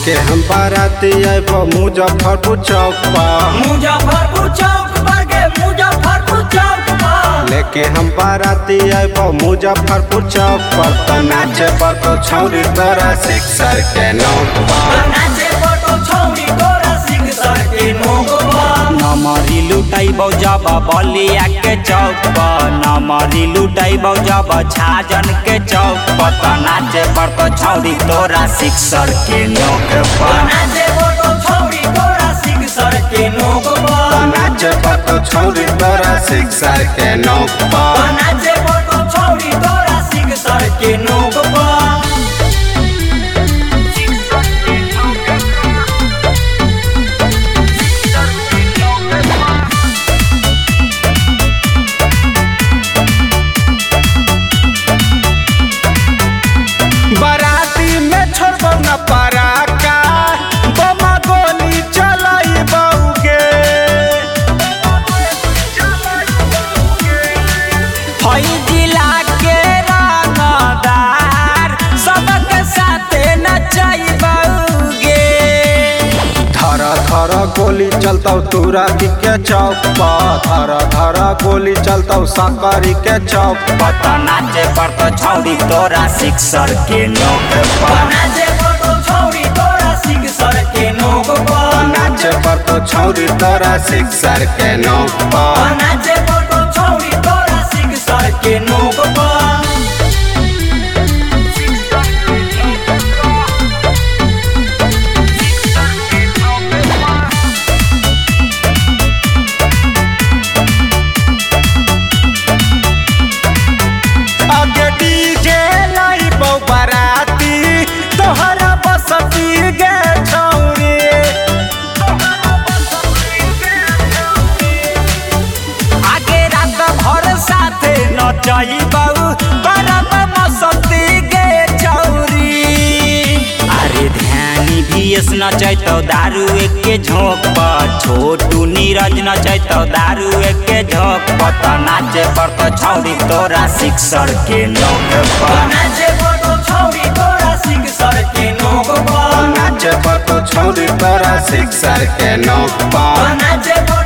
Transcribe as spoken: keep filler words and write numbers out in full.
लेके हम बाराती आइबो मुजफ्फरपुर चौक पर मुजफ्फरपुर चौक पर के मुजफ्फरपुर चौक पर लेके हम बाराती आइबो मुजफ्फरपुर चौक पर त नाचे पर तो छौरी तोरा सिक्सर के नोक पर नाचे पर तो छौरी तोरा सिक्सर के नोक पर नमरी लुटाई जब बलिया के चौक पर नमरी लुटाई जब छाजन के चौक पर त नाचे पर तो छौरी तोरा सिक्सर के नोक पर नाचे पर तो छौरी तोरा सिक्सर के नोक पर नाचे पर तो छौरी तोरा सिक्सर के नोक पर नाचे पर तो छौरी तोरा सिक्सर के नोक पर बाराती में छोड़बो न पराका बमा गोली चलाई बउगे हई जिला के रंगदार सबके साथे नचैबौगे धर धर गोली चलतौ तूरा के चौक पर धर धर गोली चलतौ सकरी के चौक पर त नाचे पर तो छौरी तोरा सिक्सर के नोक पर नाचे पर तो छौरी तोरा सिक्सर के नोक पर नाचे पर तो छौरी तोरा सिक्सर के नोक पर नाचे पर तो छौरी तोरा सिक्सर के नोक पर आगे डीजे लाइबो बाराती तोहरा बसती गे छौरी आगे रात भर साथे नचैबौ करब मस्ती गे छौरी अरे ध्यानी भीएस नचैतौ दारू एके झोंक पर छोटू नीरज नचैतौ दारू एके झोंक पर त नाचे पर तो छौरी तोरा सिक्सर के नोक पर नाचे पर तो छौरी तोरा सिक्सर के नोक पर नाचे पर तो छौरी तोरा सिक्सर के नोक पर नाचे पर